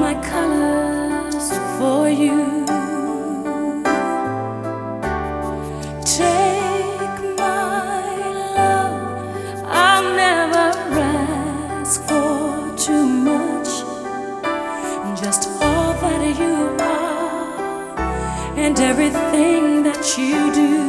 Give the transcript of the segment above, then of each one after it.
my colors for you. Take my love, I'll never ask for too much. Just all that you are and everything that you do.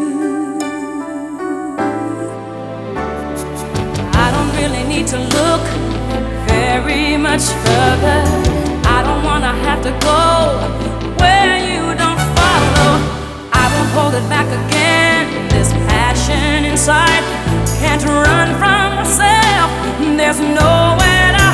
I don't really need to look very much further. I don't wanna have to go where you don't follow. I won't hold it back again. This passion inside can't run from myself. There's nowhere to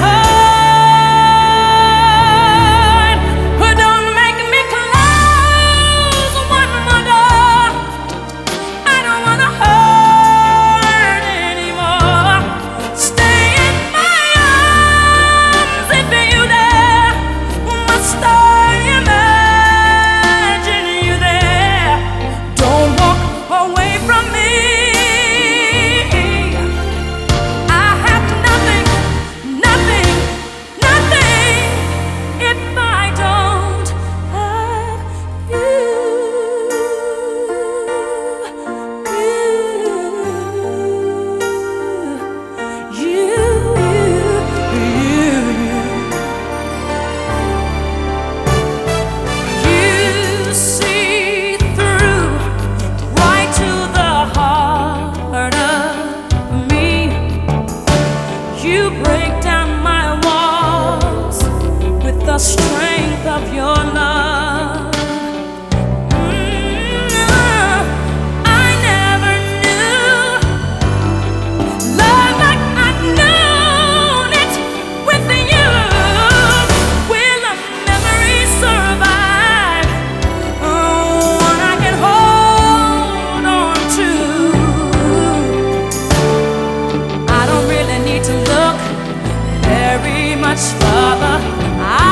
hide. Don't make me close one more door. I don't wanna hurt anymore. Stay in my arms if you dare. Must I imagine you there? Don't walk away from me. I have nothing, nothing, nothing if I don't have you. You see through right to the heart of me. You break down my walls with the strength of your love. I never knew love like I've known it with you. Will a memory survive? One I can hold on to. I don't really need to look very much further.